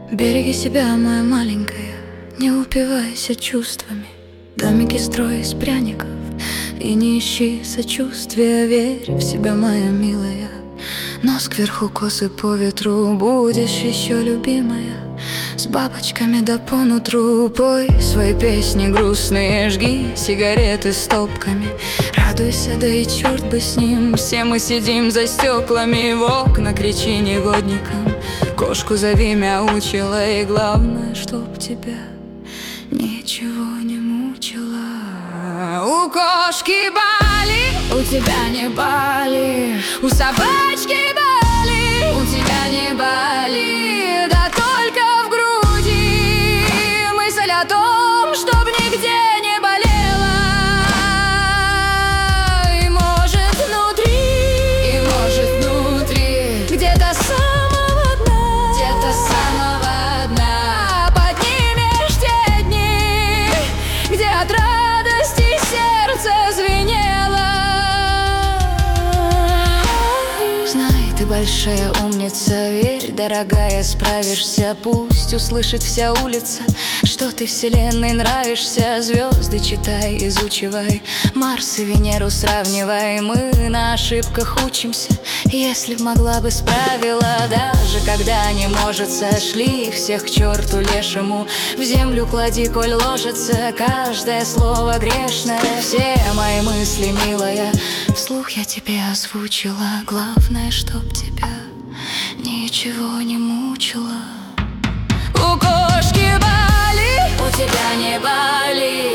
Береги себя, моя маленькая, не упивайся чувствами. Домики строй из пряников и не ищи сочувствия. Верь в себя, моя милая, нос кверху, косы по ветру. Будешь еще любимая, с бабочками да по нутру. Пой свои песни грустные, жги сигареты стопками. Радуйся, да и черт бы с ним. Все мы сидим за стеклами, в окна кричи негодникам. Кошку зови, мяучила, и главное, чтоб тебя ничего не мучило. У кошки Бали, у тебя не Бали. У собачки Бали, у тебя не Бали. Да только в груди мысль о том, чтоб нигде не болела. И может внутри где-то самого дна поднимешь те дни, где от радости сердце звенело. Знай, ты большая умница, верь, дорогая, справишься. Пусть услышит вся улица, что ты вселенной нравишься. Звезды читай, изучивай, Марс и Венеру сравнивай. Мы на ошибках учимся, если б могла бы справила. Даже когда не может, сошли их всех к черту лешему. В землю клади, коль ложится каждое слово грешное. Все мои мысли, милая, вслух я тебе озвучила. Главное, чтоб тебя ничего не мучило. У кошки Бали, у тебя не Бали.